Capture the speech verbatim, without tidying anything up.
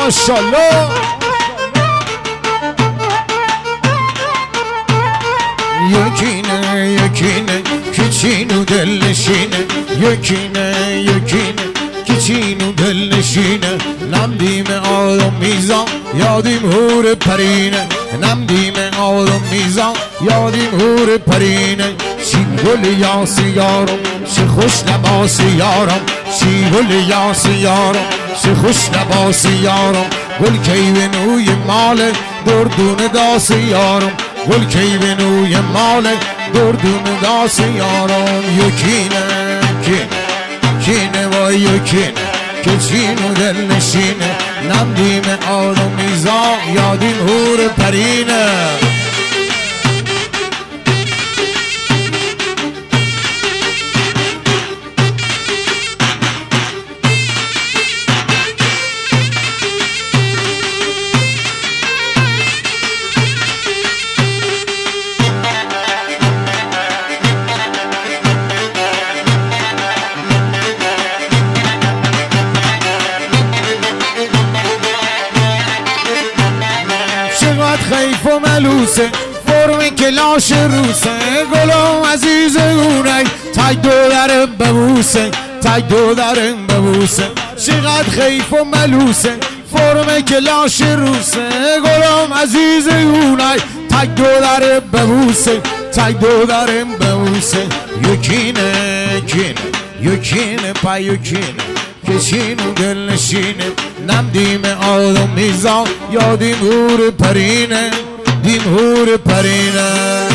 ماشاءالله. یکینه یکینه کچینو دل نشینه، یکینه یکینه کچینو دل نشینه. نمدیم آدم میزان یادیم هور پرینه، نمدیم آدم میزان یادیم هور پرینه. چی گل یاسی یارم چه خوش لباسی یارم، چی گل یاسی یارم چه خوش لباسی یارم. گل کی به نوی مال دردون داسی یارم، گل کی به نوی مال دردون داسی یارم. یکینه کینه کینه و یکینه کچینو دل نشینه، نمدیم آدم میزان یادیم هور پرینه. خیف و ملوسه فرم کلاش روسه، گلم عزیزونه تای دو درم ببوسه، تای دو درم ببوسه. چقدر خیف و ملوسه فرم کلاش روسه، گلم عزیزونه تای دو درم ببوسه، تای دو درم ببوسه. یکینه کینه یکینه پا یکینه کچینو دل نشینه، نمدیم آدم میزان یادیم هور پرینه، دیم هور پرینه.